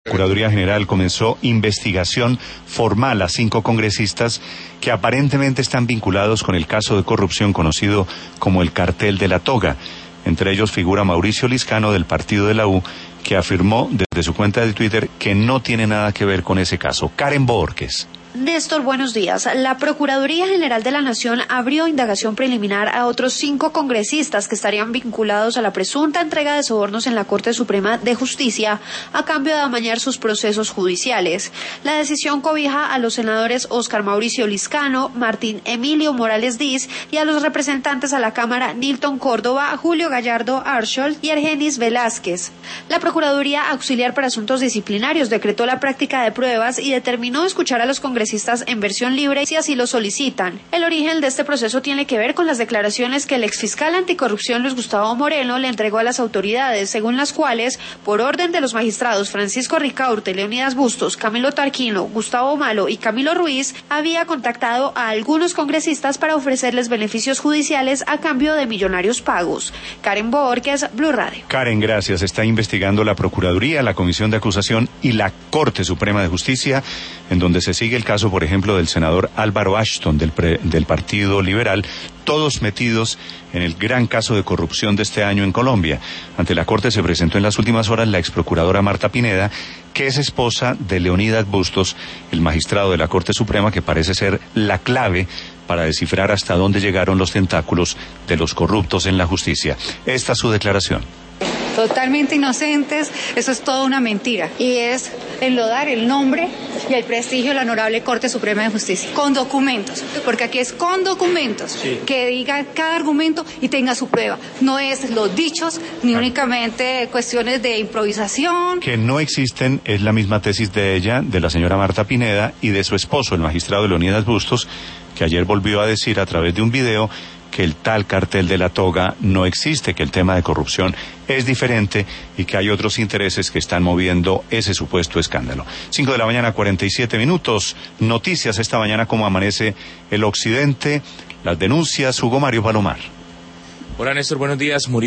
La Procuraduría General comenzó investigación formal a 5 congresistas que aparentemente están vinculados con el caso de corrupción conocido como el Cartel de la Toga. Entre ellos figura Mauricio Liscano del partido de la U, que afirmó desde su cuenta de Twitter que no tiene nada que ver con ese caso. Karen Borges. Néstor, buenos días. La Procuraduría General de la Nación abrió indagación preliminar a otros 5 congresistas que estarían vinculados a la presunta entrega de sobornos en la Corte Suprema de Justicia a cambio de amañar sus procesos judiciales. La decisión cobija a los senadores Óscar Mauricio Liscano, Martín Emilio Morales Diz y a los representantes a la Cámara Nilton Córdoba, Julio Gallardo Archold y Argenis Velázquez. La Procuraduría Auxiliar para Asuntos Disciplinarios decretó la práctica de pruebas y determinó escuchar a los congresistas en versión libre si así lo solicitan. El origen de este proceso tiene que ver con las declaraciones que el exfiscal anticorrupción Luis Gustavo Moreno le entregó a las autoridades, según las cuales, por orden de los magistrados Francisco Ricaurte, Leonidas Bustos, Camilo Tarquino, Gustavo Malo y Camilo Ruiz, había contactado a algunos congresistas para ofrecerles beneficios judiciales a cambio de millonarios pagos. Karen Borges, Blue Radio. Karen, gracias. Está investigando la Procuraduría, la Comisión de Acusación y la Corte Suprema de Justicia, en donde se sigue el caso, por ejemplo, del senador Álvaro Ashton del Partido Liberal, todos metidos en el gran caso de corrupción de este año en Colombia. Ante la Corte se presentó en las últimas horas la exprocuradora Marta Pineda, que es esposa de Leonidas Bustos, el magistrado de la Corte Suprema, que parece ser la clave para descifrar hasta dónde llegaron los tentáculos de los corruptos en la justicia. Esta es su declaración. Totalmente inocentes, eso es toda una mentira, y es enlodar el nombre y el prestigio de la Honorable Corte Suprema de Justicia, con documentos, porque aquí es con documentos, sí, que diga cada argumento y tenga su prueba, no es los dichos, ni únicamente cuestiones de improvisación. Que no existen es la misma tesis de ella, de la señora Marta Pineda, y de su esposo, el magistrado Leonidas Bustos, que ayer volvió a decir a través de un video que el tal Cartel de la Toga no existe, que el tema de corrupción es diferente y que hay otros intereses que están moviendo ese supuesto escándalo. 5 de la mañana, 47 minutos. Noticias esta mañana, cómo amanece el occidente, las denuncias. Hugo Mario Palomar. Hola Néstor, buenos días. Murió